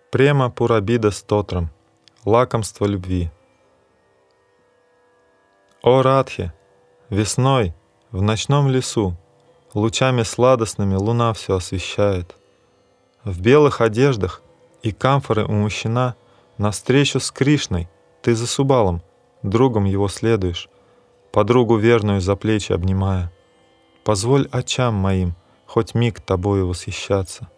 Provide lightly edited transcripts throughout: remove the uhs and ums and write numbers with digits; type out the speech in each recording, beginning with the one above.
Према Пурабида стотрам, лакомство любви. О Радхе, весной в ночном лесу лучами сладостными луна все освещает. В белых одеждах и камфоры умощена, навстречу с Кришной ты за Субалом, другом его следуешь, подругу верную за плечи обнимая. Позволь очам моим хоть миг тобою восхищаться.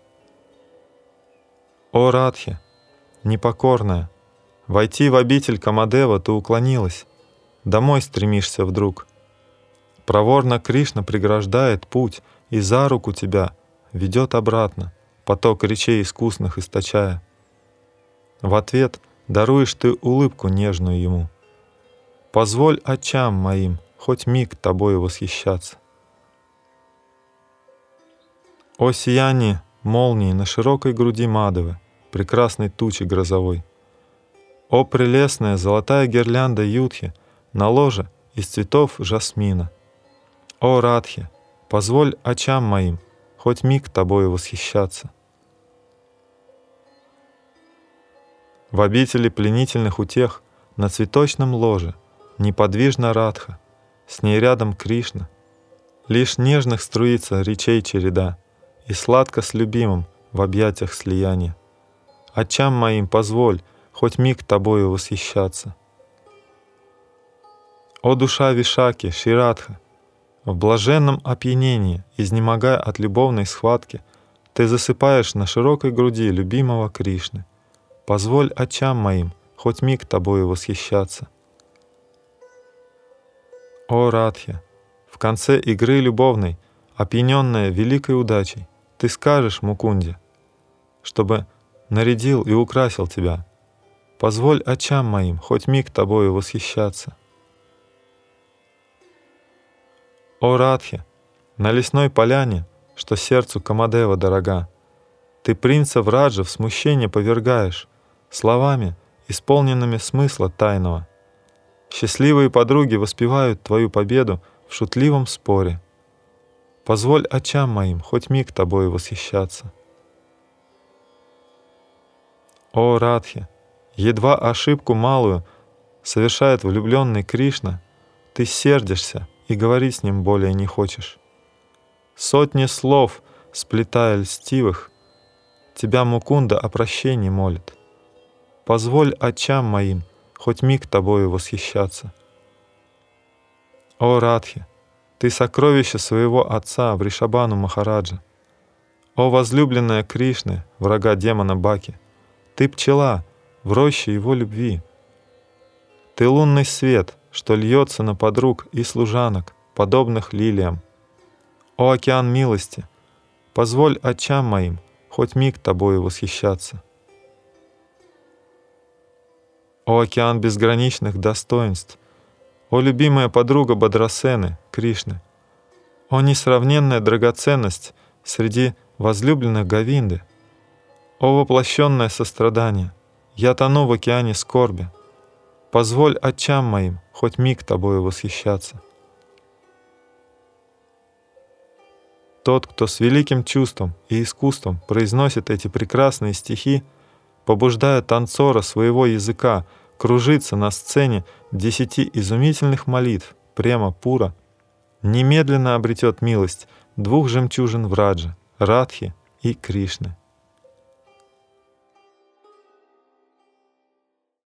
О Радхе, непокорная, войти в обитель Камадева ты уклонилась, домой стремишься вдруг. Проворно Кришна преграждает путь и за руку тебя ведет обратно, поток речей искусных источая. В ответ даруешь ты улыбку нежную ему. Позволь очам моим хоть миг тобою восхищаться. О сияние молнии на широкой груди Мадавы, прекрасной тучи грозовой. О прелестная золотая гирлянда Юдхи на ложе из цветов жасмина. О Радхе, позволь очам моим хоть миг тобою восхищаться. В обители пленительных утех на цветочном ложе неподвижна Радха, с ней рядом Кришна. Лишь нежных струится речей череда, и сладко с любимым в объятиях слияния. Очам моим позволь хоть миг тобою восхищаться. О душа Вишаки, Ширадха, в блаженном опьянении, изнемогая от любовной схватки, ты засыпаешь на широкой груди любимого Кришны. Позволь очам моим хоть миг тобою восхищаться. О Радхе, в конце игры любовной, опьяненная великой удачей, ты скажешь Мукунде, чтобы нарядил и украсил тебя. Позволь очам моим хоть миг тобою восхищаться. О Радхе, на лесной поляне, что сердцу Камадева дорога, ты принца Враджа в смущение повергаешь словами, исполненными смысла тайного. Счастливые подруги воспевают твою победу в шутливом споре. Позволь очам моим хоть миг тобою восхищаться. О Радхе, едва ошибку малую совершает влюбленный Кришна, ты сердишься и говорить с ним более не хочешь. Сотни слов, сплетая льстивых, тебя Мукунда о прощении молит. Позволь очам моим хоть миг тобою восхищаться. О Радхе, ты сокровище своего отца Вришабану Махараджа. О возлюбленная Кришны, врага демона Баки, ты пчела в роще его любви. Ты лунный свет, что льется на подруг и служанок, подобных лилиям. О океан милости, позволь очам моим хоть миг тобою восхищаться. О океан безграничных достоинств, о любимая подруга Бадрасены, Кришны, о несравненная драгоценность среди возлюбленных Говинды, о воплощенное сострадание, я тону в океане скорби, позволь очам моим хоть миг тобою восхищаться. Тот, кто с великим чувством и искусством произносит эти прекрасные стихи, побуждая танцора своего языка кружиться на сцене 10 изумительных молитв Према Пура, немедленно обретет милость 2 жемчужин Враджа, Радхи и Кришны.